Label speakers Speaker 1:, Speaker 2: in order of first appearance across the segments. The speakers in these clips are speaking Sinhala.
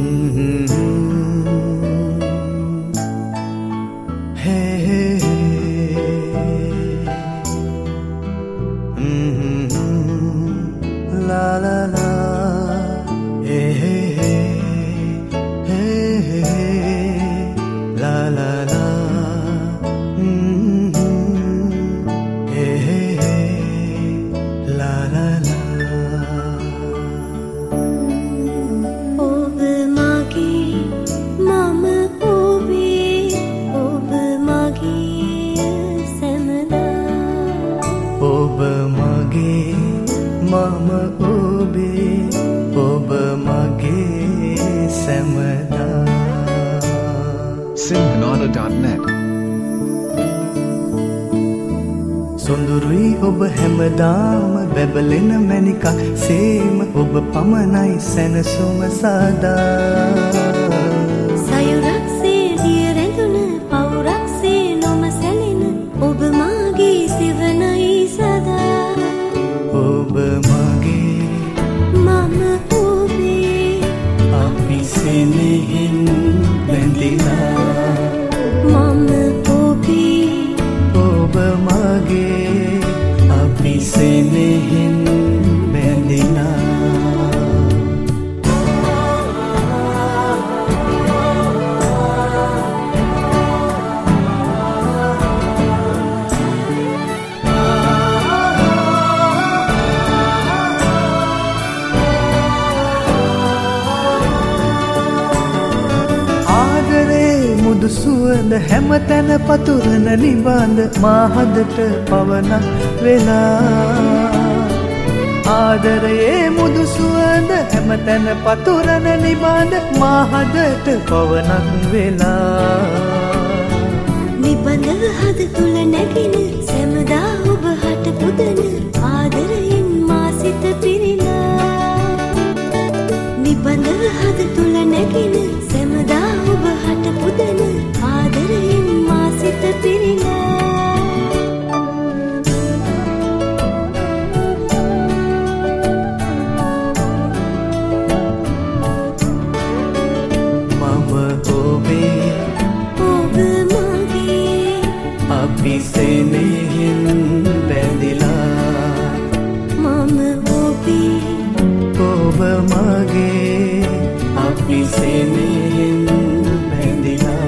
Speaker 1: Sinhanada.net
Speaker 2: සොඳුරුයි ඔබ හැමදාම බැබලෙන මැණිකක් සේම ඔබ පමණයි සැනසුම සදා
Speaker 3: සයුරක් සේ දිය රැඳුන පවුරක් සේ නොම සැලෙන ඔබ මාගේ සිවනයි සදා
Speaker 2: ඔබ මගේ
Speaker 3: මම ඔබේ
Speaker 2: අපි සෙනෙහින් බැඳිලා
Speaker 3: මම ඔබේ
Speaker 2: ඔබ මගේ අපි සෙනෙහින් බැඳිලා මුදු සුවඳ හැමතැන පතුරන නිබඳ මාහදට පවනක් වෙලා ආදරයේ මුදු සුවඳ හැමතැන පතුරන නිබඳ මාහදට පවනක් වෙලා
Speaker 3: නිබඳව හද තුල නැගින සැමදා ඔබ හට පුදන ආදරයෙන් මා සිත පිරිලා නිබඳව හද තුල නැගින සැමදා ඔබ හට පුදන ආදරයෙන් මා සිත පිරිලා
Speaker 2: මම ඔබේ
Speaker 3: ඔබ මගේ
Speaker 2: අපි සෙනෙහින් බැඳිලා
Speaker 3: මම ඔබේ
Speaker 2: ඔබ මගේ අපි සෙනෙහින් බැඳිලා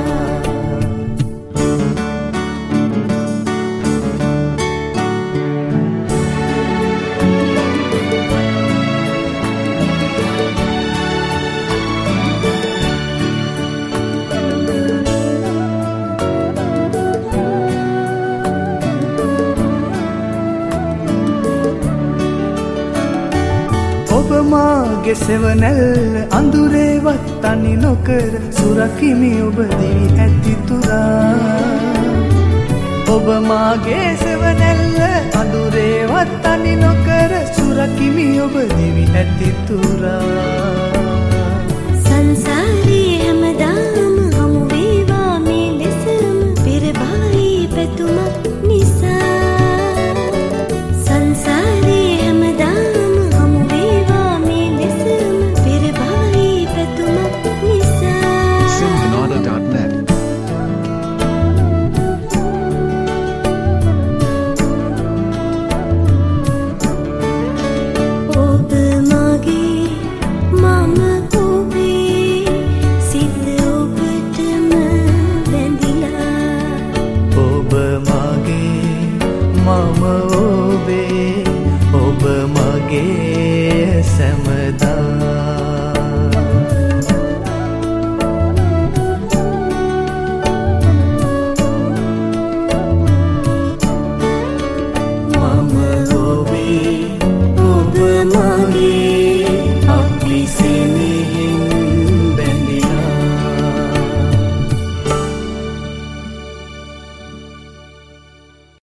Speaker 2: ඔබ මාගේ සෙවණැල්ල අඳුරේවත් තනි නොකර සුරකිමි ඔබ දිවි ඇති තුරා ඔබ මාගේ සෙවණැල්ල අඳුරේවත් තනි නොකර සුරකිමි ඔබ දිවි ඇති තුරා